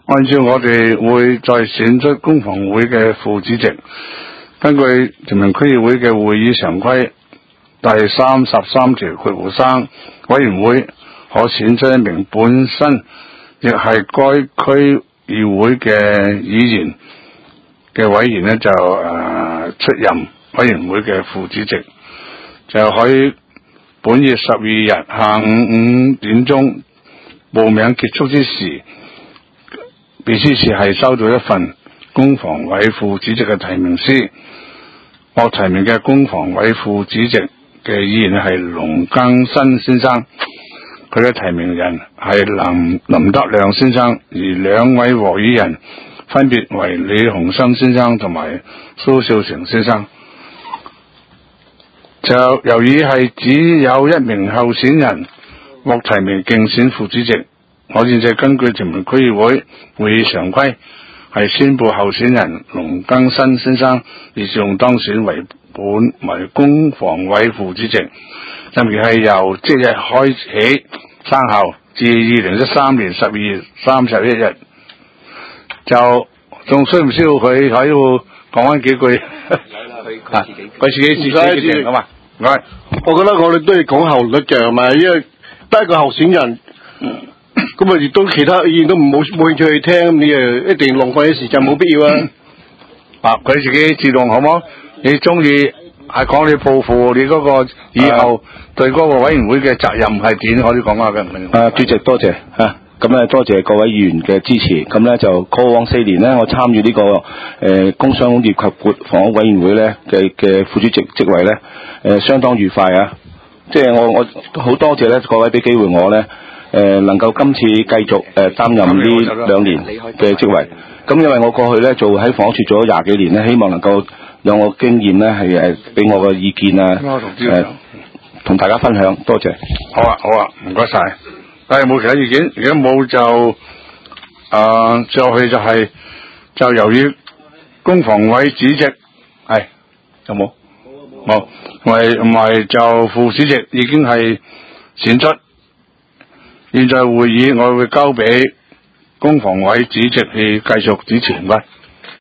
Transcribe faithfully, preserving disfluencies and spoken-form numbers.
按照我哋會再選出工房會嘅副主席，根據全民區議會嘅會議常規第三十三條括弧三，委員會可選出一名本身亦係該區議會嘅議員嘅委員呢，就誒、呃、出任委員會嘅副主席，就喺本月十二日下午五點鐘報名結束之時，秘書處係收到一份工房委副主席嘅提名書，獲提名嘅工房委副主席嘅議員係龍更新先生，佢嘅提名人係林林德亮先生，而兩位獲議人分別為李鴻生先生同埋蘇少成先生。就由於係只有一名候選人獲提名競選副主席，我現在根據全民區議會會議常規係宣布候選人龍更新先生以自動當選為本為工房委副主席，任期係由即日開始生效至二零一三年十二月三十一日。就仲需唔需要佢喺度講翻幾句？啊，佢自己自己決定啊嘛。唔該， 我覺得我哋都係講效率嘅，係咪？因為得一個候選人，咁啊亦都其他議員都唔冇冇興趣去聽，你誒一定浪費啲時間，冇必要啊。 啊，佢自己自動好冇？你中意係講你抱負，你嗰個以後對嗰個委員會嘅責任係點？可以講下嘅。 啊，主席多謝嚇。咁咧多謝各位議員嘅支持，咁咧就過往四年咧，我參與呢、這個誒、呃、工商業及活房屋委員會咧嘅嘅副主席職位咧，誒、呃、相當愉快啊！即係我我好多謝咧各位俾機會我咧，誒、呃、能夠今次繼續誒擔、呃、任呢兩年嘅職位。咁因為我過去咧做喺房屋處做咗廿幾年咧，希望能夠有我經驗咧係誒俾我嘅意見啊，誒同、呃、大家分享，多謝。 好啊好啊，唔該晒。誒，冇其他意見，如果冇就誒，最後去就係、是、就由於工房委主席係有冇冇，咪唔係就副主席已經係選出，現在會議我會交俾工房委主席去繼續主持，唔該。